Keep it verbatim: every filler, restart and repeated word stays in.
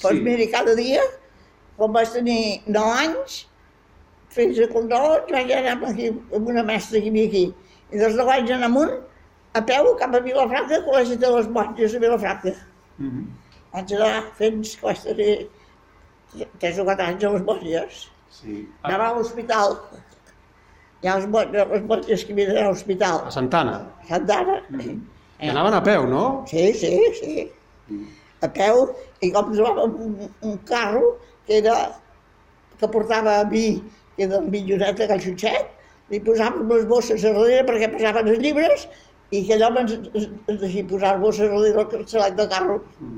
Doncs mira, cada dia, quan vaig tenir nou anys, fins a Condol, vaig anar aquí, amb una mestra que hi havia aquí. I dels nou anys en amunt, a peu, cap a Vilafranca, Col·legi de les Monges a Vilafranca. Vaig anar fent que vaig tenir tres o quatre anys a les Monges. Anava a l'hospital. Hi ha les monges que havien d'anar a l'hospital. A Santana? A Santana. I anaven a peu, no? Sí, sí, sí. A peu, i com trobàvem un, un carro que era que portava vi, que era el milloneta, aquell xutxet, li posàvem les bosses a darrere perquè posaven els llibres i aquell home ens, ens, ens deixia posar les bosses a darrere del cancel·lat del carro.